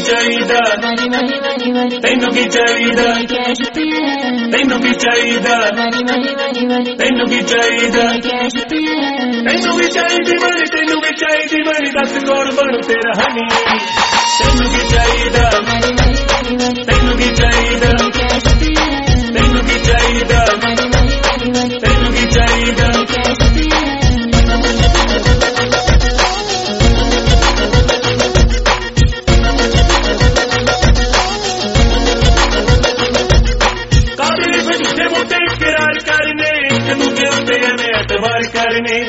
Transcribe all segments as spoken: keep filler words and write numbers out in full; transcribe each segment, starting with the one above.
ਚਾਹੀਦਾ ਤੈਨੂੰ ਕੀ ਚਾਹੀਦਾ ਤੈਨੂੰ ਕੀ ਚਾਹੀਦਾ ਤੈਨੂੰ ਕੀ ਚਾਹੀਦਾ ਤੈਨੂੰ ਵੀ ਚਾਹੀਦੀ ਮਣੀ ਤੈਨੂੰ ਵੀ ਚਾਹੀਦੀ ਮਣੀ ਦੱਸ ਕੌਣ ਬਣੂ ਤੇਰਾ ਹਨੀ ਤੈਨੂੰ ਕੀ ਚਾਹੀਦਾ ਤੈਨੂੰ ਕੀ ਚਾਹੀਦਾ ਤੈਨੂੰ ਕੀ ਚਾਹੀਦਾ ਤੈਨੂੰ ਕੀ ਚਾਹੀਦਾ करने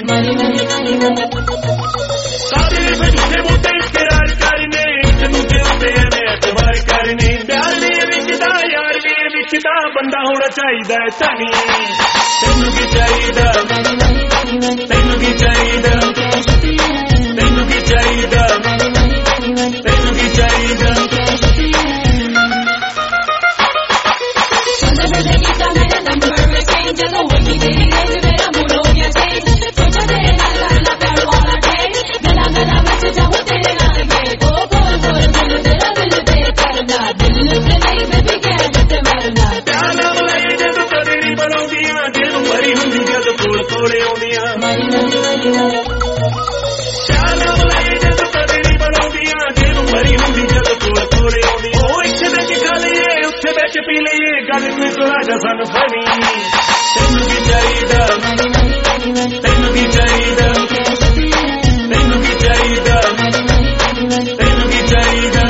काबिल में झूठे मोटे इकरार करने दूजे उत्ते एवें एतबार करने प्यार भी विकदा यार भी विकदा बंदा होना चाहिदा है धनी तैनू की चाहिदा तैनू की चाहिदा तैनू की चाहिदा तैनू की चाहिदा पी लीए गल कोई सुना जा सानू फनी तैनू की चाहिदा तैनू की चाहिदा तैनू की चाहिदा तैनू की चाहिदा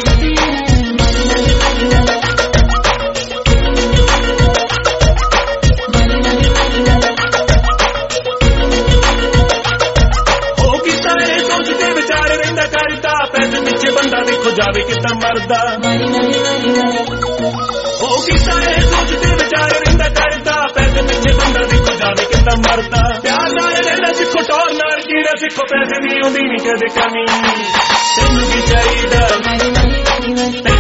ओ की सारे सोचते विचार रहिंदा करदा पैसे पिछे बंदा देखो जावे कितना मरदा सोचते विचार रहिंदा करदा पैसे पिछे बंदा देखो जावे कितना मरदा प्यार नाल रहना सिखो टोर नाल जीना सिखो पैसे दी ओंदी नहीं कदे कमी तैनू की चाहिदा